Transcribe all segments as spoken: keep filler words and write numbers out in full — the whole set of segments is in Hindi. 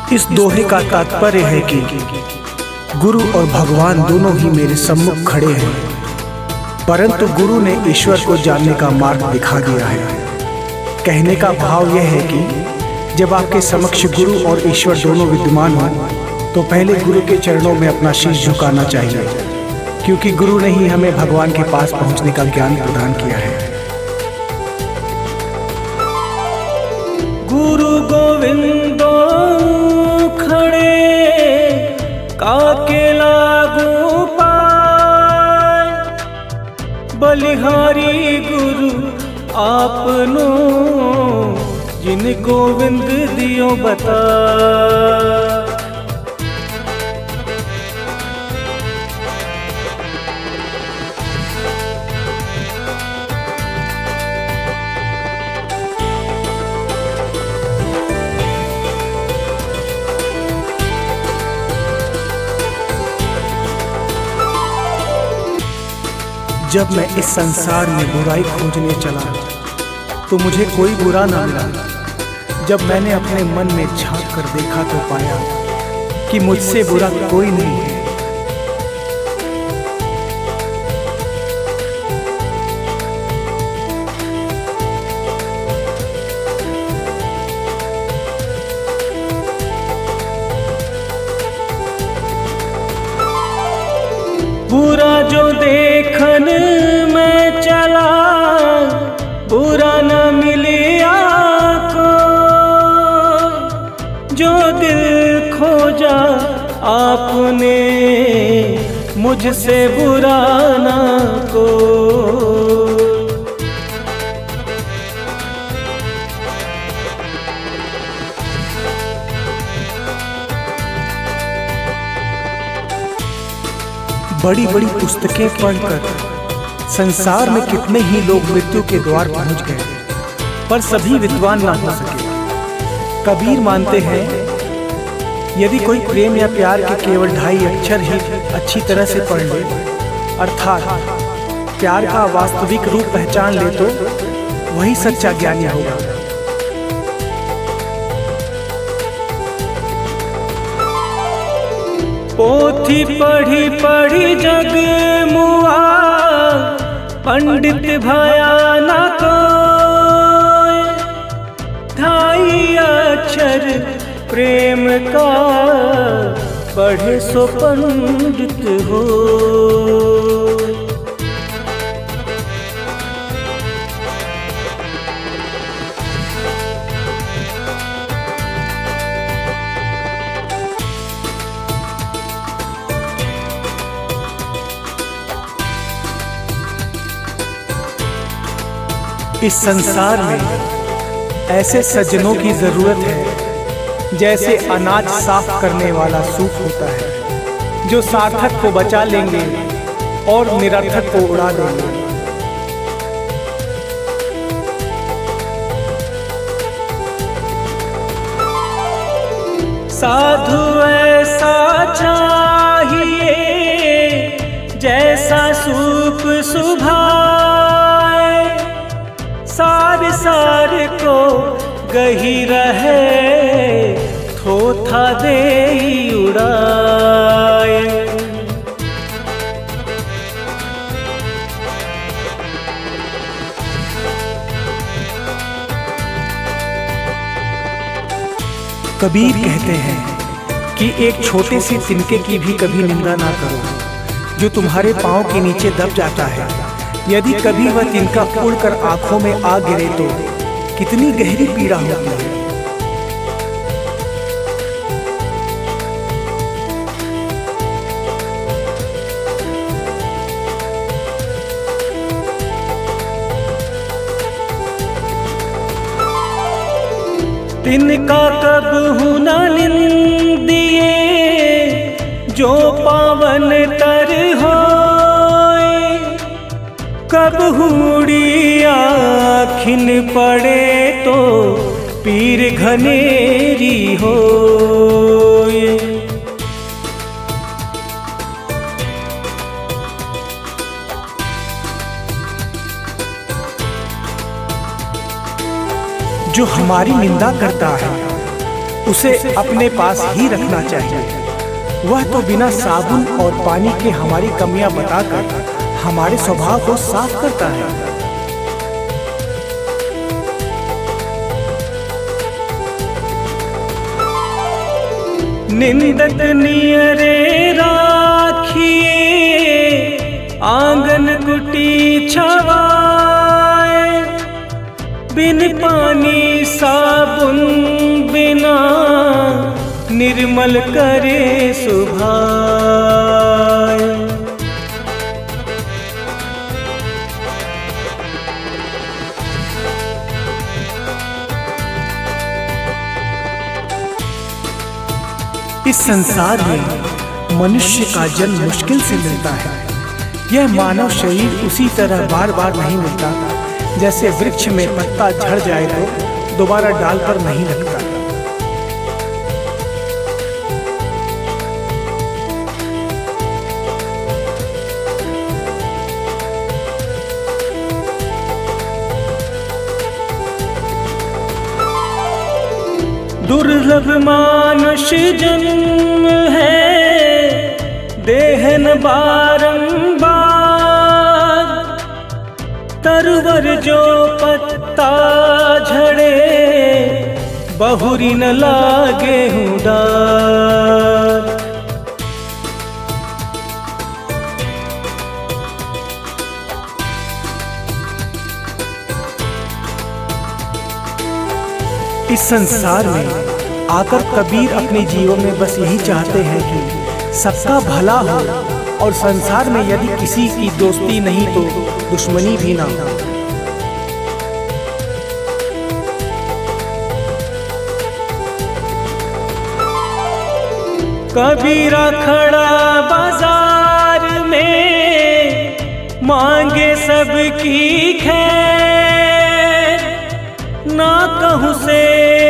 इस दोहे का तात्पर्य है कि गुरु और भगवान दोनों ही मेरे सम्मुख खड़े हैं, परंतु गुरु ने ईश्वर को जानने का मार्ग दिखा दिया है। कहने का भाव यह है कि जब आपके समक्ष गुरु और ईश्वर दोनों विद्यमान हो तो पहले गुरु के चरणों में अपना शीश झुकाना चाहिए, क्योंकि गुरु ने ही हमें भगवान के पास पहुंचने का ज्ञान प्रदान किया है। गुरु गोविंदो खड़े काके लागू पाए, बलिहारी गुरु आपनो जिन गोविंद दियो बता। जब मैं इस संसार में बुराई खोजने चला तो मुझे कोई बुरा ना मिला। जब मैंने अपने मन में झांक कर देखा तो पाया कि मुझसे बुरा कोई नहीं है। बुरा जो देखन में चला, बुरा न मिले आको, जो दिल खोजा आपने मुझसे बुरा ना को। बड़ी बड़ी पुस्तकें पढ़कर संसार में कितने ही लोग मृत्यु के द्वार पहुंच गए, पर सभी विद्वान ना हो सके। कबीर मानते हैं, यदि कोई प्रेम या प्यार के केवल ढाई अक्षर ही अच्छी तरह से पढ़ ले, अर्थात प्यार का वास्तविक रूप पहचान ले, तो वही सच्चा ज्ञानी होगा। पोथी पढ़ी पढ़ी जग मुआ, पंडित भया न कोई, ढाई अक्षर प्रेम का पढ़े सो पंडित हो। इस संसार में ऐसे सज्जनों की जरूरत है जैसे अनाज साफ करने वाला सूप होता है, जो सार्थक को बचा लेंगे और निरर्थक को उड़ा देंगे। साधु ऐसा चाहिए जैसा सूप सुभाए, सार सार को गही रहे, थोथा दे उड़ाए। कबीर कहते हैं कि एक छोटे से तिनके की भी कभी निंदा ना करो, जो तुम्हारे पांव के नीचे दब जाता है। यदि कभी वह तिनका उड़कर आंखों में आ गिरे तो कितनी गहरी पीड़ा होती है। तिनका कब हूँ न निंदिए, जो पावन तर हो, कब हुड़ी आखिन पड़े तो पीर घनेरी हो। जो हमारी निंदा करता है उसे अपने पास ही रखना चाहिए। वह तो बिना साबुन और पानी के हमारी कमियां बताकर हमारे स्वभाव को साफ करता है। निंदक नियरे राखिए आंगन कुटी छवाए, बिन पानी साबुन बिना निर्मल करे सुभाए। इस संसार में मनुष्य का जन्म मुश्किल से मिलता है। यह मानव शरीर उसी तरह बार बार नहीं मिलता जैसे वृक्ष में पत्ता झड़ जाए तो दोबारा डाल पर नहीं लगता। दुर्लभ मानुष जन्म है देहन बारंबार, तरवर जो पत्ता झड़े बहुरी न लागे हूँ डार। इस संसार में आकर कबीर अपने जीवन में बस यही चाहते हैं कि सबका भला हो और संसार में यदि किसी की दोस्ती नहीं तो दुश्मनी भी ना हो। कबीरा खड़ा बाजार में मांगे सबकी खैर, ना कहूँ से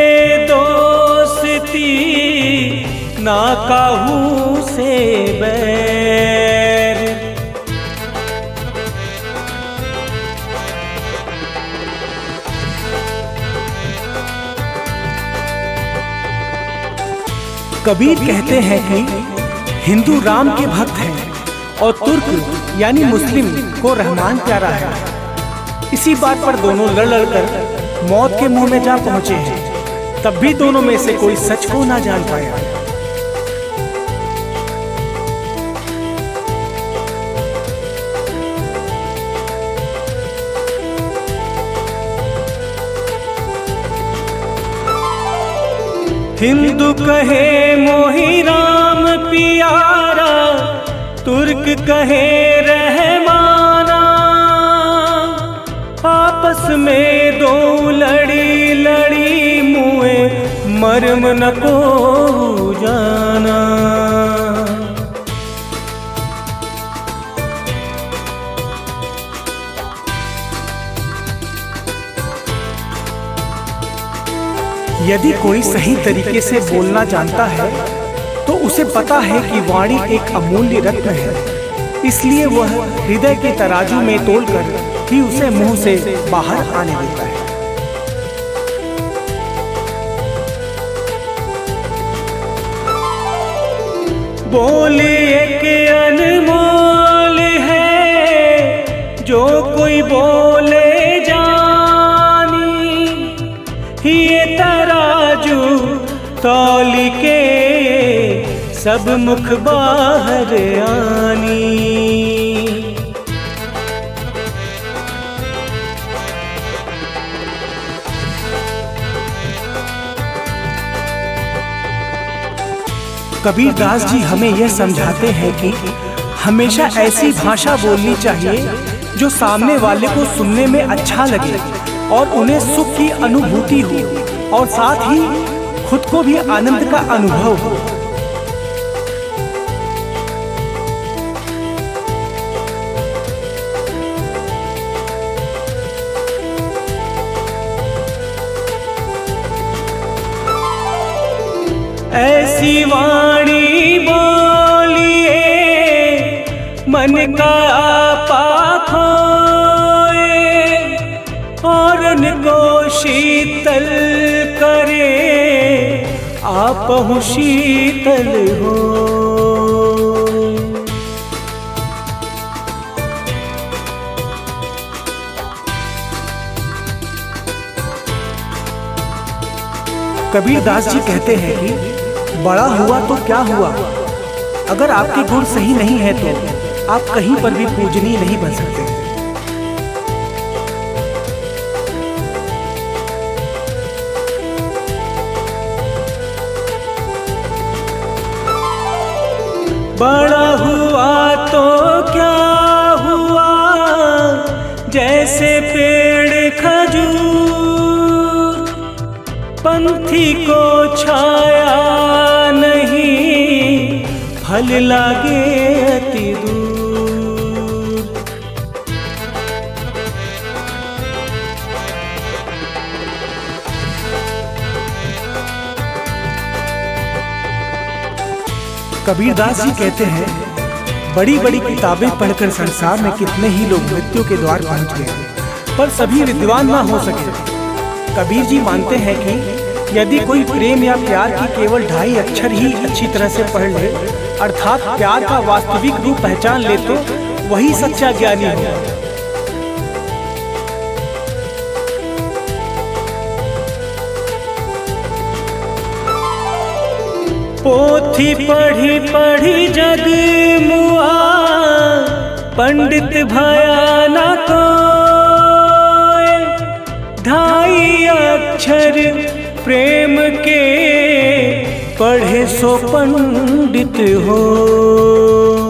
दोस्ती ना कहूँ से बैर। कबीर कहते हैं कि हिंदू राम के भक्त हैं और तुर्क यानी मुस्लिम को रहमान प्यारा है। इसी बात पर दोनों लड़ लड़ कर मौत के मुंह में जा पहुंचे हैं, तब भी दोनों में से कोई सच को ना जान पाया। हिंदू कहे मोहि राम प्यारा, तुर्क कहे रहमाना, आपस में दो लड़ी लड़ी मुए मर्म न को जाना। यदि कोई सही तरीके से बोलना जानता है तो उसे पता है कि वाणी एक अमूल्य रत्न है, इसलिए वह हृदय के तराजू में तोलकर ही उसे मुंह से बाहर आने देता है। बोली एक अनमोल है जो कोई बोले जानी, ये तराजू तौल के सब मुख बाहर आनी। कबीर दास जी हमें यह समझाते हैं कि हमेशा ऐसी भाषा बोलनी चाहिए जो सामने वाले को सुनने में अच्छा लगे और उन्हें सुख की अनुभूति हो और साथ ही खुद को भी आनंद का अनुभव हो। ऐसी वाणी बोलिए मन का आपा खोए, और को शीतल करे आपहु शीतल हो। कबीर दास जी कहते हैं कि बड़ा हुआ तो क्या हुआ, अगर आपके गुण सही नहीं है तो आप कहीं पर भी पूजनीय नहीं बन सकते। बड़ा हुआ तो क्या हुआ, जैसे पेड़ खजूर, पंथी को छाया नहीं, फल लागे अति दूर। कबीर दास जी कहते हैं, बड़ी बड़ी किताबें पढ़कर संसार में कितने ही लोग मृत्यु के द्वार पहुंच गए, पर सभी विद्वान ना हो सके। कबीर जी मानते हैं कि यदि कोई प्रेम या प्यार की केवल ढाई अक्षर ही अच्छी तरह से पढ़ ले, अर्थात प्यार का वास्तविक रूप पहचान ले, तो वही सच्चा ज्ञानी है। पोथी पढ़ी पढ़ी जग मुआ, पंडित भया न कोय, ढाई अक्षर प्रेम के, पढ़े सो पंडित हो।